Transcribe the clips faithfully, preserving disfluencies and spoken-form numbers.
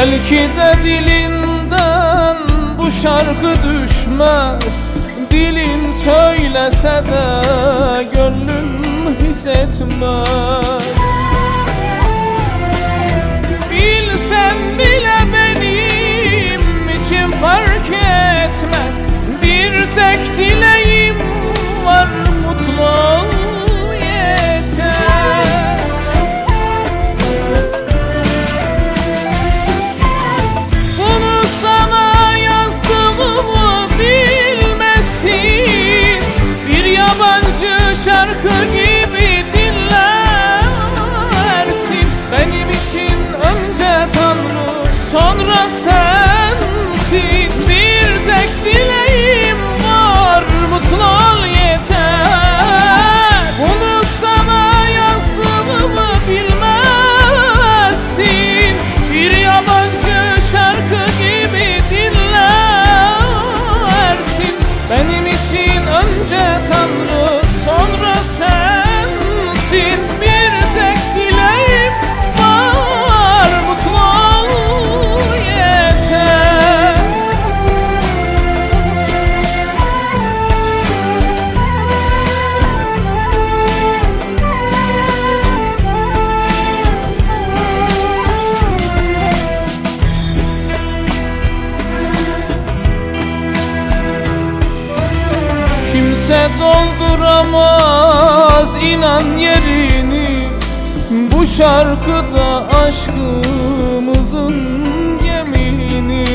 Belki de dilinden bu şarkı düşmez, dilin söylese de gönlün hissetmez. Bilsen bile benim için fark etmez, bir tek dileğim var, mutlu ol yeter. Bunu sana yazdığımı bilmesin, bir yabancı şarkı gibi dinlersin. Benim için önce Tanrı, sonra sensin, bir tek dileğim var, mutlu ol yeter. Bunu sana yazdığımı bilmezsin, bir yabancı şarkı gibi dinlersin. Benim için önce Tanrı, sonra sensin, bir tek dileğim var, mutlu ol yeter. Kimse dolduramaz inan yerini, bu şarkıda aşkımızın yemini.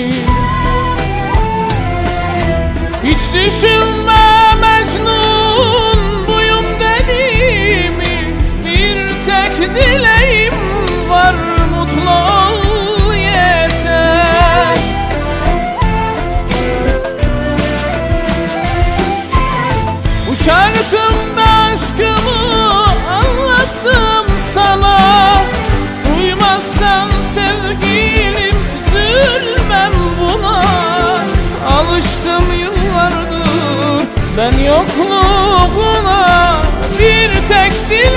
Hiç düşünme Mecnun buyum dediğimi, bir tek dileğim var, mutlu ol yeter. Bu şarkımda aşkımı anlattım sana, duymazsan sevgilim üzülmem buna. Alıştım yıllardır ben yokluğuna, bir tek dileğim